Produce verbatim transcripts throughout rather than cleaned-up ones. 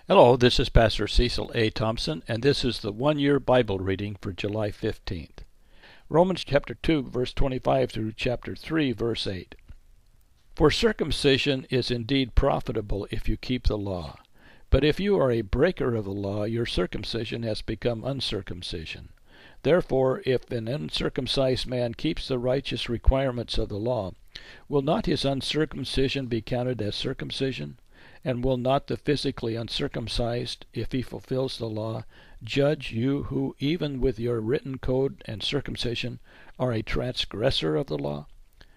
Hello, this is Pastor Cecil A. Thompson, and this is the one-year Bible reading for July fifteenth. Romans chapter two, verse twenty-five through chapter three, verse eight. For circumcision is indeed profitable if you keep the law. But if you are a breaker of the law, your circumcision has become uncircumcision. Therefore, if an uncircumcised man keeps the righteous requirements of the law, will not his uncircumcision be counted as circumcision? And will not the physically uncircumcised, if he fulfills the law, judge you who, even with your written code and circumcision, are a transgressor of the law?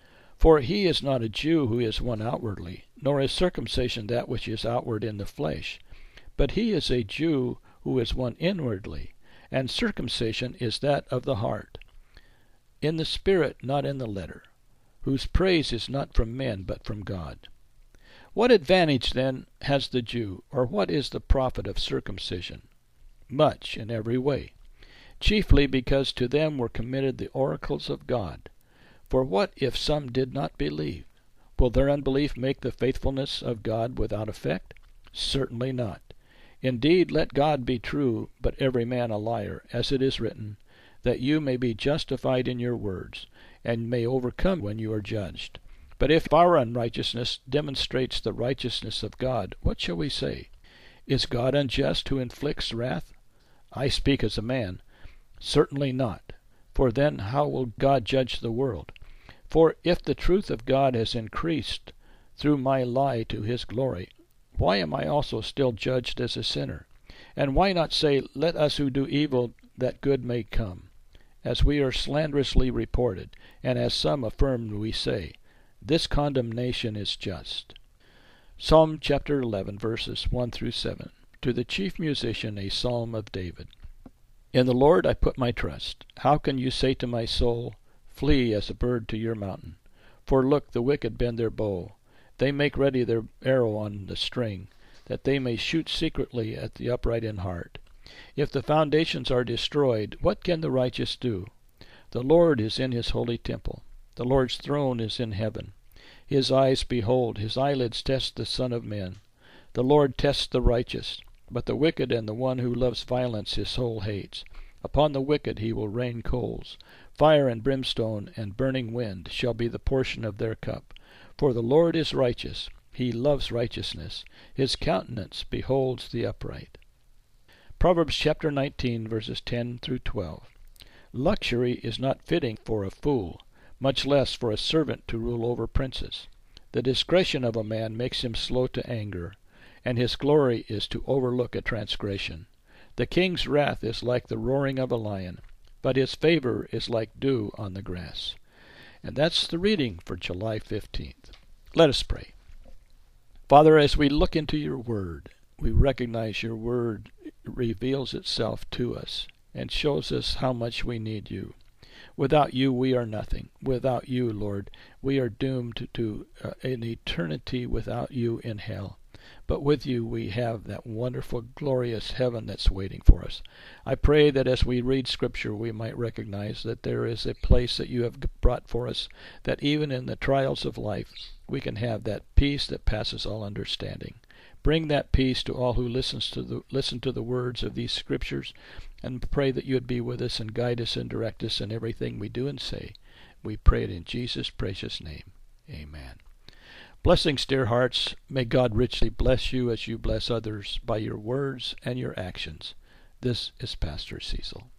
For he is not a Jew who is one outwardly, nor is circumcision that which is outward in the flesh. But he is a Jew who is one inwardly, and circumcision is that of the heart, in the spirit, not in the letter, whose praise is not from men, but from God. What advantage, then, has the Jew, or what is the profit of circumcision? Much, in every way, chiefly because to them were committed the oracles of God. For what if some did not believe? Will their unbelief make the faithfulness of God without effect? Certainly not. Indeed, let God be true, but every man a liar, as it is written, that you may be justified in your words, and may overcome when you are judged. But if our unrighteousness demonstrates the righteousness of God, what shall we say? Is God unjust who inflicts wrath? I speak as a man. Certainly not. For then how will God judge the world? For if the truth of God has increased through my lie to his glory, why am I also still judged as a sinner? And why not say, let us who do evil that good may come? As we are slanderously reported, and as some affirm we say, this condemnation is just. Psalm chapter eleven, verses one through seven. To the chief musician, a psalm of David. In the Lord I put my trust. How can you say to my soul, flee as a bird to your mountain? For look, the wicked bend their bow. They make ready their arrow on the string, that they may shoot secretly at the upright in heart. If the foundations are destroyed, what can the righteous do? The Lord is in his holy temple. The Lord's throne is in heaven. His eyes behold, his eyelids test the Son of Men. The Lord tests the righteous, but the wicked and the one who loves violence his soul hates. Upon the wicked he will rain coals. Fire and brimstone and burning wind shall be the portion of their cup. For the Lord is righteous. He loves righteousness. His countenance beholds the upright. Proverbs chapter nineteen, verses ten through twelve. Luxury is not fitting for a fool, much less for a servant to rule over princes. The discretion of a man makes him slow to anger, and his glory is to overlook a transgression. The king's wrath is like the roaring of a lion, but his favor is like dew on the grass. And that's the reading for July fifteenth. Let us pray. Father, as we look into your word, we recognize your word reveals itself to us and shows us how much we need you. Without you, we are nothing. Without you, Lord, we are doomed to uh, an eternity without you in hell. But with you, we have that wonderful, glorious heaven that's waiting for us. I pray that as we read Scripture, we might recognize that there is a place that you have brought for us, that even in the trials of life, we can have that peace that passes all understanding. Bring that peace to all who listens to the, listen to the words of these Scriptures, and pray that you would be with us and guide us and direct us in everything we do and say. We pray it in Jesus' precious name. Amen. Blessings, dear hearts. May God richly bless you as you bless others by your words and your actions. This is Pastor Cecil.